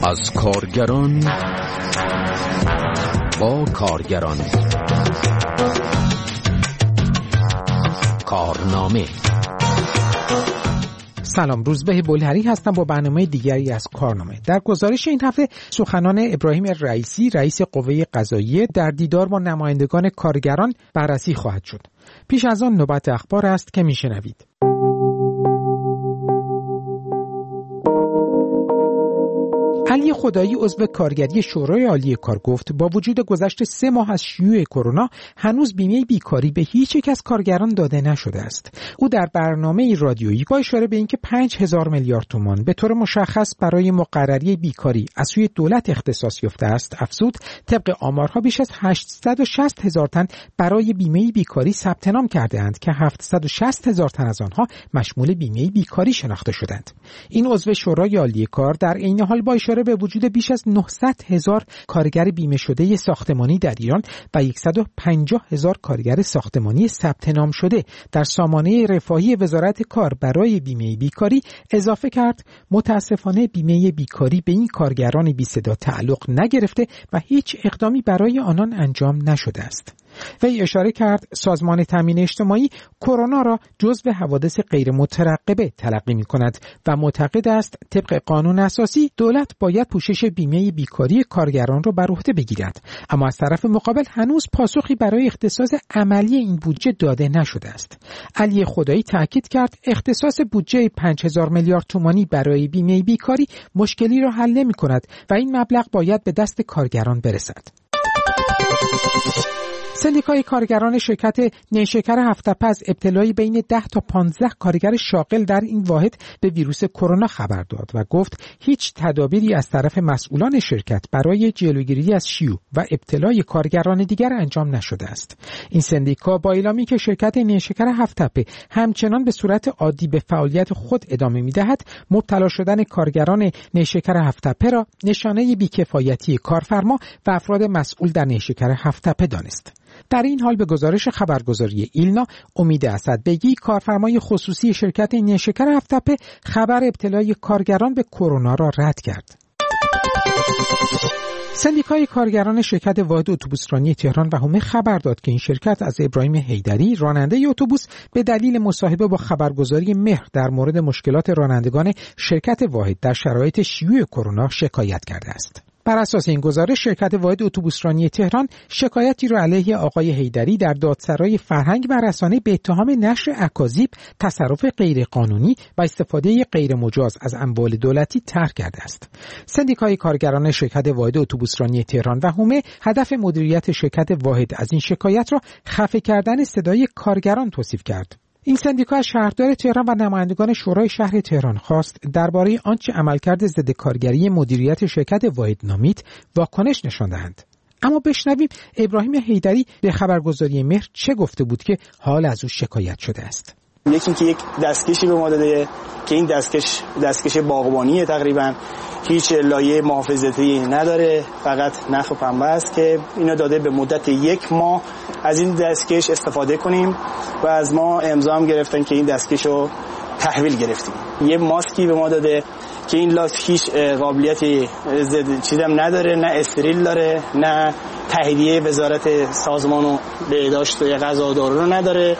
از کارگران با کارگران. کارنامه. سلام، روزبه بلهری هستم با برنامه دیگری از کارنامه. در گزارش این هفته سخنان ابراهیم رئیسی، رئیس قوه قضاییه، در دیدار با نمایندگان کارگران بررسی خواهد شد. پیش از آن نوبت اخبار است که میشنوید. علی خدایی عضو کارگری شورای عالی کار گفت با وجود گذشت 3 ماه از شیوع کرونا هنوز بیمه بیکاری به هیچ یک از کارگران داده نشده است. او در برنامه رادیویی با اشاره به اینکه 5000 میلیارد تومان به طور مشخص برای مقرری بیکاری از سوی دولت اختصاص یافته است افزود طبق آمارها بیش از 860,000 تن برای بیمه بیکاری ثبت نام کرده اند که 760,000 تن از آنها مشمول بیمه بیکاری شناخته شدند. این عضو شورای عالی کار در عین حال با اشاره به وجود بیش از 900,000 کارگر بیمه شده ساختمانی در ایران و 150,000 کارگر ساختمانی ثبت نام شده در سامانه رفاهی وزارت کار برای بیمه بیکاری اضافه کرد متاسفانه بیمه بیکاری به این کارگران بی صدا تعلق نگرفته و هیچ اقدامی برای آنان انجام نشده است. وی اشاره کرد سازمان تامین اجتماعی کرونا را جزو حوادث غیر مترقبه تلقی می‌کند و معتقد است طبق قانون اساسی دولت باید پوشش بیمه بیکاری کارگران را بر عهده بگیرد، اما از طرف مقابل هنوز پاسخی برای اختصاص عملی این بودجه داده نشده است. علی خدایی تاکید کرد اختصاص بودجه 5000 میلیارد تومانی برای بیمه بیکاری مشکلی را حل نمی‌کند و این مبلغ باید به دست کارگران برسد. سندیکای کارگران شرکت نیشکر هفت‌تپه از ابتلای بین 10 تا 15 کارگر شاغل در این واحد به ویروس کرونا خبر داد و گفت هیچ تدابیری از طرف مسئولان شرکت برای جلوگیری از شیوع و ابتلای کارگران دیگر انجام نشده است. این سندیکا با اعلامی که شرکت نیشکر هفت‌تپه همچنان به صورت عادی به فعالیت خود ادامه می‌دهد، مبتلا شدن کارگران نیشکر هفت‌تپه را نشانه بی‌کفایتی کارفرما و افراد مسئول در نیشکر هفت‌تپه دانست. در این حال به گزارش خبرگزاری ایلنا، امید اسدبگی کارفرمای خصوصی شرکت نیشکر هفت‌تپه خبر ابتلای کارگران به کرونا را رد کرد. سندیکای کارگران شرکت واحد اتوبوسرانی تهران و حومه خبر داد که این شرکت از ابراهیم حیدری راننده اتوبوس به دلیل مصاحبه با خبرگزاری مهر در مورد مشکلات رانندگان شرکت واحد در شرایط شیوع کرونا شکایت کرده است. بر اساس این گزارش شرکت واحد اتوبوسرانی تهران شکایتی را علیه آقای حیدری در دادسرای فرهنگ و رسانه به اتهام نشر اکاذیب، تصرف غیرقانونی و استفاده غیرمجاز از اموال دولتی طرح کرده است. سندیکای کارگران شرکت واحد اتوبوسرانی تهران و حومه هدف مدیریت شرکت واحد از این شکایت را خفه کردن صدای کارگران توصیف کرد. این سندیکا از شهردار تهران و نمایندگان شورای شهر تهران خواست درباره آنچه عملکرد ضد کارگری مدیریت شرکت واحد نامید واکنش نشان دهند. اما بشنویم ابراهیم حیدری به خبرگزاری مهر چه گفته بود که حال از او شکایت شده است. یکی که یک دستکشی به ما داده که این دستکش باغبانیه، تقریبا هیچ لایه محافظتی نداره، فقط نخ و پنبه است که اینا داده به مدت 1 ماه از این دستکش استفاده کنیم و از ما امضا هم گرفتن که این دستکش رو تحویل گرفتیم. یه ماسکی به ما داده که این هیچ قابلیتی چیزم نداره، نه استریل داره، نه تاییدیه وزارت سازمان و بهداشت و غذا و دارو رو نداره.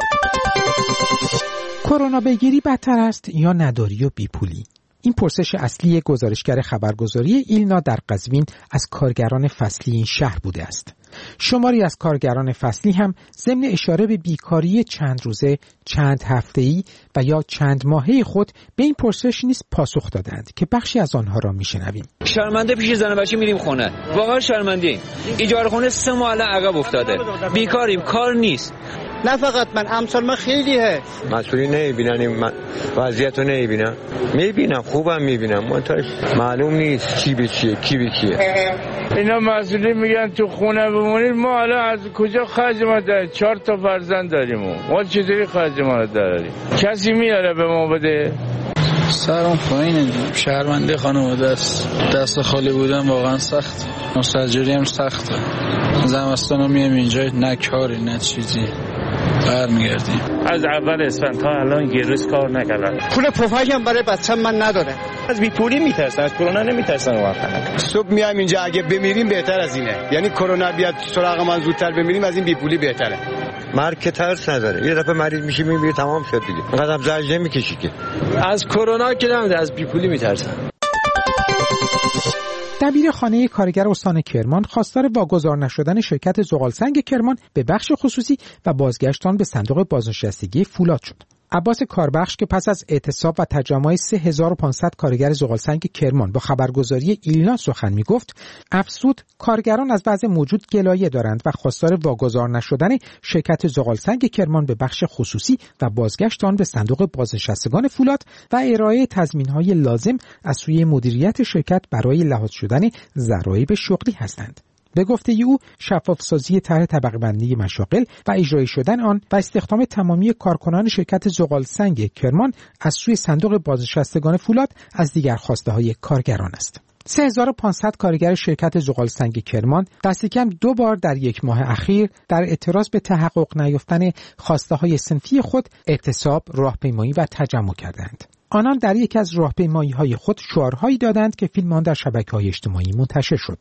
کرونا بگیری بدتر است یا نداری و بیپولی؟ این پرسش اصلی گزارشگر خبرگزاری ایلنا در قزوین از کارگران فصلی این شهر بوده است. شماری از کارگران فصلی هم ضمن اشاره به بیکاری چند روزه، چند هفته‌ای و یا چند ماهه خود به این پرسش نیز پاسخ دادند که بخشی از آنها را میشنویم. شرمنده پیش زن و بچه میریم خونه، واقعا شرمندیم. ایجار خونه 3 ماه الان عقب افتاده، بیکاریم، کار نیست. نه فقط من، امثال من خیلی هست. مسئولی نمیبینن وضعیت رو نمیبینن، میبینم خوبم میبینم، منتها معلوم نیست کی به کیه کی به کیه. اینا مسئولی میگن تو خونه بمونید، ما حالا از کجا خرج ما داریم؟ 4 تا فرزند داریم، ما چطوری خرج ما داریم؟ کسی میاره به ما بده؟ سرم پایینه، شرمنده خانواده است، دست خالی بودن واقعا سخت، مسجری هم سخته. زمستان هم میام اینجا نه کاری نه چیزی، برمیگردیم. از اول اسفند تا الان یه روز کار نکردم. پول پفک هم برای بچه‌م من نداره. از بیپولی میترسن، از کرونا نمیترسن واقعا. صبح میایم اینجا، اگه بمیریم بهتر از اینه. یعنی کرونا بیاد سراغ من زودتر بمیریم از این بیپولی بهتره. مرگ که ترس نداره، یه دفعه مریض میشی میبینی تمام شد دیگه. اینقدر هم زجر نمیکشی که. از کرونا که نمیده، از بیپولی میترسن. دبیرخانه کارگر استان کرمان خواستار واگذار نشدن شرکت زغالسنگ کرمان به بخش خصوصی و بازگشت آن به صندوق بازنشستگی فولاد شد. عباس کاربخش که پس از اعتصاب و تجمع 3500 کارگر زغالسنگ کرمان با خبرگزاری ایلنا سخن میگفت، افزود کارگران از وضع موجود گلایه دارند و خواستار واگذار نشدن شرکت زغالسنگ کرمان به بخش خصوصی و بازگشت آن به صندوق بازنشستگان فولاد و ارائه تضمین‌های لازم از سوی مدیریت شرکت برای لحاظ شدن ضرایب شغلی هستند. به گفته او، شفاف‌سازی طرح طبقه‌بندی مشاغل و اجرایی شدن آن و استخدام تمامی کارکنان شرکت زغالسنگ کرمان از سوی صندوق بازنشستگان فولاد از دیگر خواسته‌های کارگران است. 3500 کارگر شرکت زغالسنگ کرمان دست کم 2 بار در یک ماه اخیر در اعتراض به تحقق نیافتن خواسته‌های صنفی خود اعتصاب، راهپیمایی و تجمع کردند. آنان در یکی از راهپیمایی‌های خود شعارهایی دادند که فیلم آن در شبکه‌های اجتماعی منتشر شد.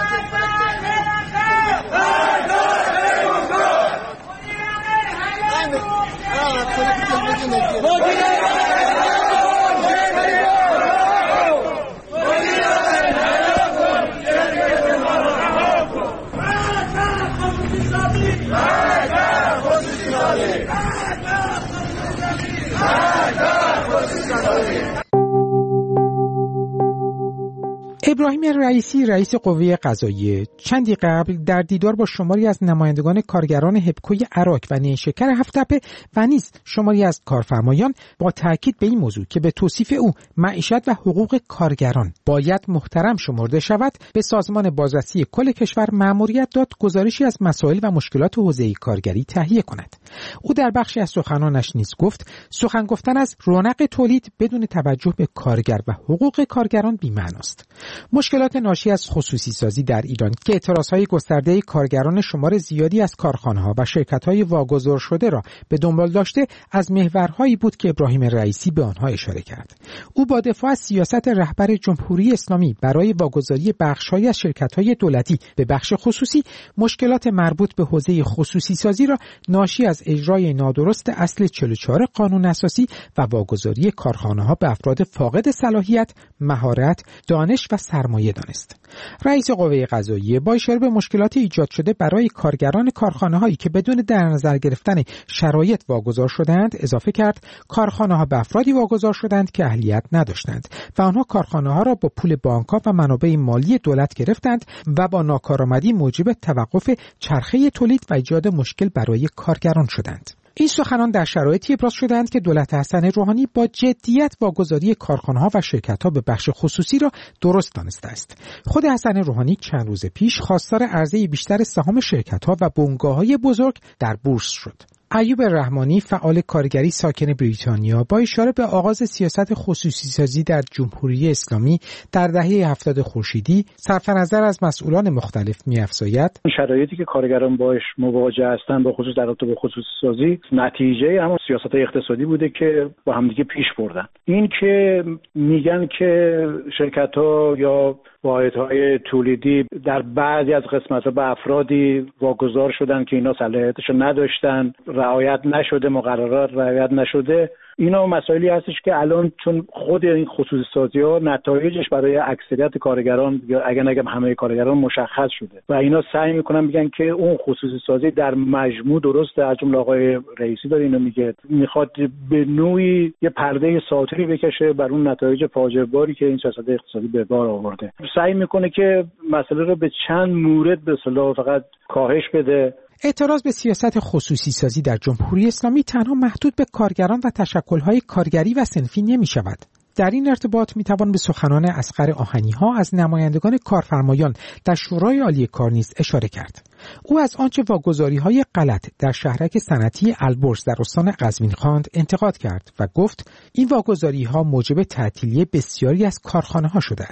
ابراهیم رئیسی رئیس قوه قضاییه چندی قبل در دیدار با شماری از نمایندگان کارگران هپکوی عراق و نیشکر هفت‌تپه و نیز شماری از کارفرمایان با تاکید به این موضوع که به توصیف او معیشت و حقوق کارگران باید محترم شمرده شود، به سازمان بازرسی کل کشور مأموریت داد گزارشی از مسائل و مشکلات حوزه کارگری تهیه کند. او در بخشی از سخنانش نیز گفت سخن گفتن از رونق تولید بدون توجه به کارگر و حقوق کارگران بی‌معناست. مشکلات ناشی از خصوصی سازی در ایران که اعتراضهای گسترده کارگران شمار زیادی از کارخانه‌ها و شرکت‌های واگذار شده را به دنبال داشته از محورهایی بود که ابراهیم رئیسی به آنها اشاره کرد. او با دفاع از سیاست رهبر جمهوری اسلامی برای واگذاری بخش‌هایی از شرکت‌های دولتی به بخش خصوصی مشکلات مربوط به حوزه خصوصی سازی را ناشی از اجرای نادرست اصل 44 قانون اساسی و واگذاری کارخانه‌ها به افراد فاقد صلاحیت، مهارت، دانش و سرمایه دانست. رئیس قوه قضاییه با اشاره به مشکلات ایجاد شده برای کارگران کارخانه‌هایی که بدون در نظر گرفتن شرایط واگذار شدند اضافه کرد کارخانه‌ها به افرادی واگذار شدند که اهلیت نداشتند و آنها کارخانه‌ها را با پول بانک‌ها و منابع مالی دولت گرفتند و با ناکارآمدی موجب توقف چرخه تولید و ایجاد مشکل برای کارگران شدند. این سخنان در شرایطی ابراز شدند که دولت حسن روحانی با جدیت واگذاری کارخانه‌ها و شرکت‌ها به بخش خصوصی را درست دانسته است. خود حسن روحانی چند روز پیش خواستار عرضه بیشتر سهام شرکت‌ها و بنگاه‌های بزرگ در بورس شد. ایوب رحمانی فعال کارگری ساکن بریتانیا با اشاره به آغاز سیاست خصوصی سازی در جمهوری اسلامی در دهه 70 خورشیدی صرف‌نظر از مسئولان مختلف می‌افزاید شرایطی که کارگران باش مواجه هستند با خصوص در رابطه با خصوصی سازی نتیجه همون سیاست اقتصادی بوده که با همدیگه پیش بردن. این که میگن که شرکت‌ها یا واحدهای تولیدی در بعضی از قسمت‌ها به افرادی واگذار شدن که اینا صلاحیتش نداشتن، رعایت نشده، مقررات رعایت نشده، اینا مسائلی هستش که الان چون خود این خصوصی سازی‌ها نتایجش برای اکثریت کارگران یا اگر نگم همه کارگران مشخص شده و اینا سعی میکنن میگن که اون خصوصی سازی در مجموع درسته. از جمله آقای رئیسی داره اینو میگه، میخواد به نوعی یه پرده ساتری بکشه بر اون نتایج فاجعه باری که این سیاست اقتصادی به بار آورده. سعی میکنه که مسئله رو به چند مورد به اصطلاح فقط کاهش بده. اعتراض به سیاست خصوصی سازی در جمهوری اسلامی تنها محدود به کارگران و تشکل‌های کارگری و صنفی نمی‌شود. در این ارتباط می‌توان به سخنان اصغر آهنی‌ها از نمایندگان کارفرمایان در شورای عالی کار نیز اشاره کرد. او از آنچه واگذاری‌های غلط در شهرک صنعتی البرز در استان قزوین خواند انتقاد کرد و گفت این واگذاری‌ها موجب تعطیلی بسیاری از کارخانه‌ها شده است.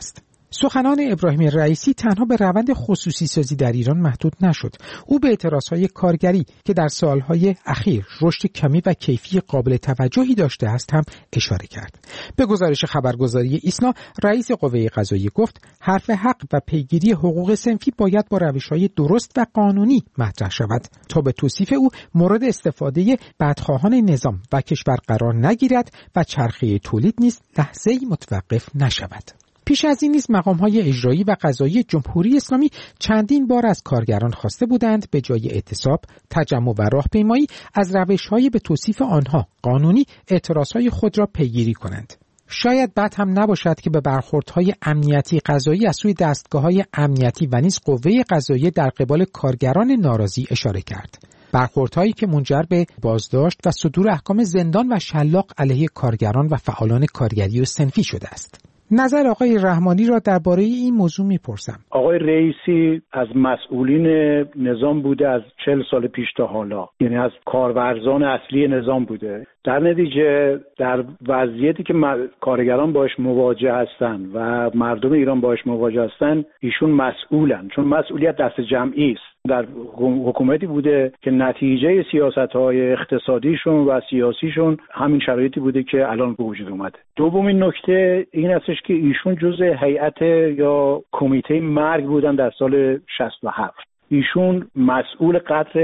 سخنان ابراهیم رئیسی تنها به روند خصوصی سازی در ایران محدود نشد. او به اعتراضهای کارگری که در سالهای اخیر رشد کمی و کیفی قابل توجهی داشته است هم اشاره کرد. به گزارش خبرگزاری ایسنا، رئیس قوه قضاییه گفت حرف حق و پیگیری حقوق صنفی باید با روش‌های درست و قانونی مطرح شود تا به توصیف او مورد استفاده بدخواهان نظام و کشور قرار نگیرد و چرخه تولید نیز لحظه‌ای متوقف نشود. پیش از این نیز مقام‌های اجرایی و قضایی جمهوری اسلامی چندین بار از کارگران خواسته بودند به جای اعتصاب، تجمع و راهپیمایی از روش‌های به توصیف آنها قانونی اعتراضهای خود را پیگیری کنند. شاید بد هم نباشد که به برخوردهای امنیتی قضایی از سوی دستگاه‌های امنیتی و نیز قوه قضاییه در قبال کارگران ناراضی اشاره کرد. برخوردهایی که منجر به بازداشت و صدور احکام زندان و شلاق علیه کارگران و فعالان کارگری و صنفی شده است. نظر آقای رحمانی را درباره این موضوع میپرسم. آقای رئیسی از مسئولین نظام بوده از 40 سال پیش تا حالا، یعنی از کارورزان اصلی نظام بوده. در نتیجه در وضعیتی که کارگران باش مواجه هستن و مردم ایران باش مواجه هستن، ایشون مسئولن، چون مسئولیت دست جمعی است. در حکومتی بوده که نتیجه سیاست‌های اقتصادیشون و سیاسیشون همین شرایطی بوده که الان به وجود اومده. دومین نکته این هستش که ایشون جزء هیئت یا کمیته مرگ بودن در سال 67. ایشون مسئول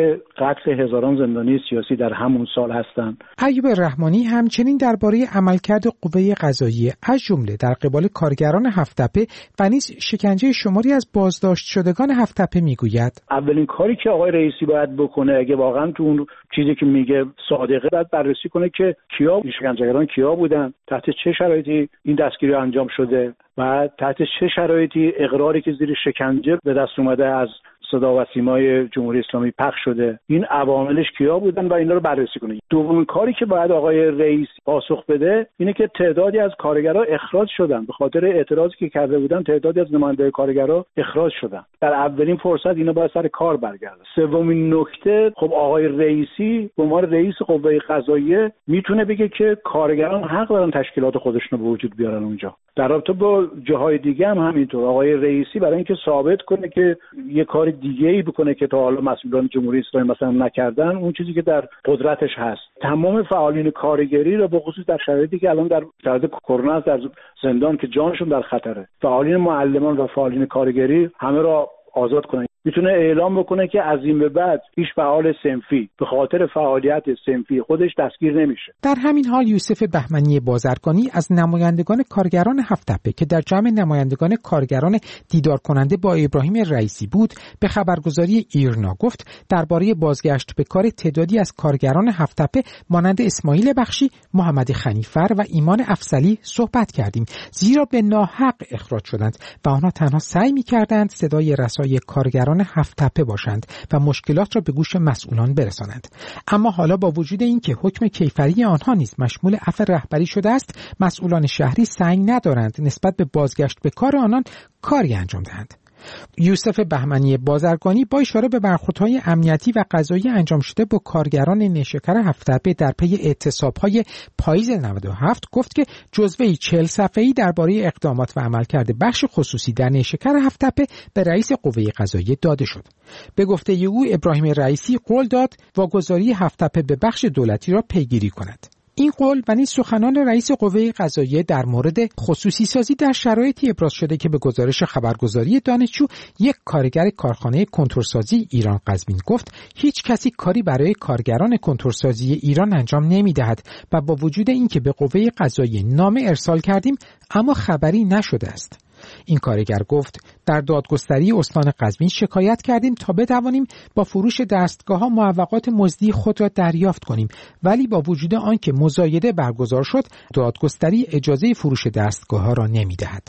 قتل هزاران زندانی سیاسی در همون سال هستند. ایوب رحمانی همچنین درباره عملکرد قوه قضاییه از جمله در قبال کارگران هفت‌تپه و نیز شکنجه شماری از بازداشت شدگان هفت‌تپه میگوید اولین کاری که آقای رئیسی باید بکنه اگه واقعا تو اون چیزی که میگه صادقه، باید بررسی کنه که کیا شکنجهگران کیا بودن، تحت چه شرایطی این دستگیری انجام شده و تحت چه شرایطی اقراری که زیر شکنجه به دست اومده از صدا و سیمای جمهوری اسلامی پخش شده، این عواملش کیا بودن و اینا رو بررسی کنه. دومین کاری که باید آقای رئیس پاسخ بده اینه که تعدادی از کارگرها اخراج شدن، به خاطر اعتراضی که کرده بودن تعدادی از نماینده کارگرها اخراج شدن. در اولین فرصت اینا باید سر کار برگردن. سومین نکته، خب آقای رئیسی به عنوان رئیس قوه قضاییه میتونه بگه که کارگران حق دارن تشکیلات خودشون رو به وجود بیارن اونجا. در رابطه با جاهای دیگه هم همینطور. آقای رئیسی برای اینکه ثابت کنه که یه کار دیگه‌ای بکنه که تا حالا مسئولان جمهوری اسلامی مثلا نکردن، اون چیزی که در قدرتش هست، تمام فعالین کارگری را به خصوص در شرایطی که الان در شرایط کرونا در زندان که جانشون در خطره، فعالین معلمان و فعالین کارگری همه را آزاد کنه. میتونه اعلام بکنه که از این به بعد هیچ فعال صنفی به خاطر فعالیت صنفی خودش دستگیر نمیشه. در همین حال یوسف بهمنی بازرگانی از نمایندگان کارگران هفت‌تپه که در جمع نمایندگان کارگران دیدار کننده با ابراهیم رئیسی بود، به خبرگزاری ایرنا گفت درباره بازگشت به کار تعدادی از کارگران هفت‌تپه مانند اسماعیل بخشی، محمد خنیفر و ایمان افضلی صحبت کردیم، زیرا به ناحق اخراج شدند و آنها تنها سعی می‌کردند صدای رسای کارگران هفت‌تپه باشند و مشکلات را به گوش مسئولان برسانند. اما حالا با وجود اینکه حکم کیفری آنها نیز مشمول عفو رهبری شده است، مسئولان شهری سعی ندارند نسبت به بازگشت به کار آنان کاری انجام دهند. یوسف بهمنی بازرگانی با اشاره به برخوردهای امنیتی و قضایی انجام شده با کارگران نیشکر هفت‌تپه در پی اعتصاب‌های پاییز 97 گفت که جزوه‌ای 40 صفحه‌ای درباره اقدامات و عملکرد بخش خصوصی در نیشکر هفت‌تپه به رئیس قوه قضاییه داده شد. به گفته او ابراهیم رئیسی قول داد واگذاری هفت‌تپه به بخش دولتی را پیگیری کند. این قول و نیز سخنان رئیس قوه قضاییه در مورد خصوصی سازی در شرایطی ابراز شده که به گزارش خبرگزاری دانشجو یک کارگر کارخانه کنتورسازی ایران قزوین گفت هیچ کسی کاری برای کارگران کنتورسازی ایران انجام نمی‌دهد و با وجود اینکه به قوه قضاییه نامه ارسال کردیم اما خبری نشده است. این کارگر گفت در دادگستری استان قزوین شکایت کردیم تا بتوانیم با فروش دستگاه‌ها معوقات مزدی خود را دریافت کنیم، ولی با وجود آنکه مزایده برگزار شد دادگستری اجازه فروش دستگاه‌ها را نمی‌دهد.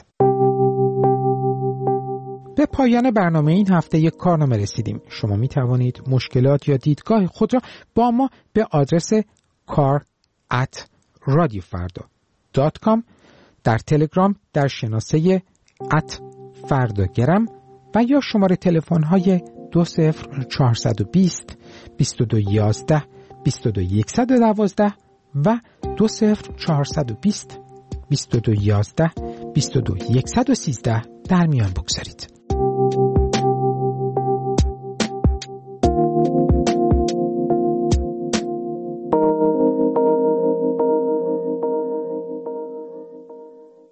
به پایان برنامه این هفته یک کارنامه رسیدیم. شما می توانید مشکلات یا دیدگاه خود را با ما به آدرس kar@radiofarda.com در تلگرام در شناسه @فرداگرم و یا شماره تلفن‌های 20420 2211 22112 و 20420 2211 22113 در میان بگذارید.